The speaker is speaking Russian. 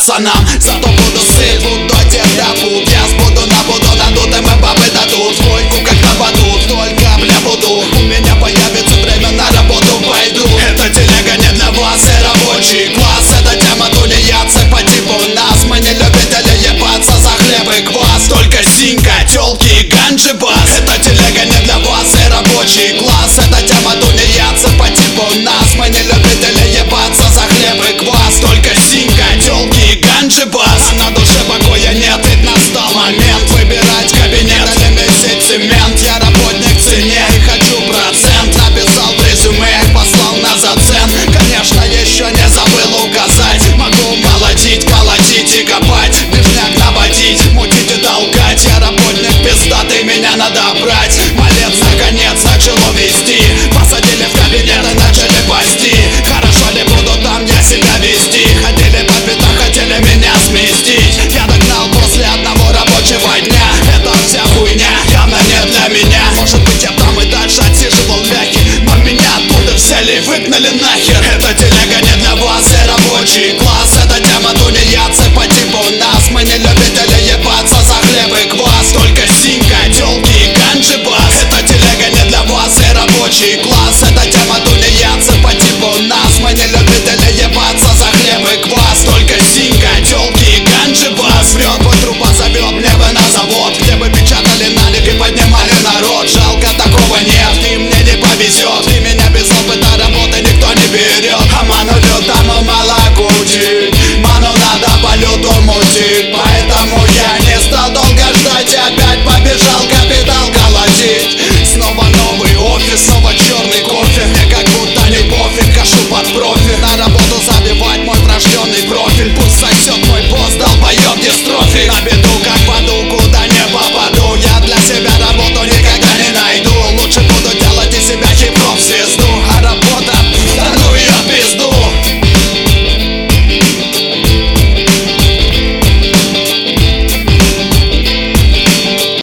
пацанам. Зато буду сыт, буду одет до пуп. Я буду надутым, и бабы дадут двойку, как на батут. Только бля буду, у меня появится время, на работу пойду. Эта телега не для вас и рабочий класс. Это тема тунеядцы по типу нас. Мы не любители ебаться за хлеб и квас. Только синька, тёлки и ганджи бас. Эта телега не для вас и рабочий класс. Это тема тунеядцы по типу нас. Мы не любители ебаться за хлеб и квас. Только синька, тёлки и ганджи бас. А на душе покоя нет, ведь настал момент выбирать кабинет или месить цемент. Я работник в цене и хочу процент. Написал в резюме, послал на зацен. Конечно, еще не забыл указать. Могу молотить, колотить и копать, бежняк наводить, мутить и толкать. Я работник пиздатый, меня надо брать. Малец наконец начало вести.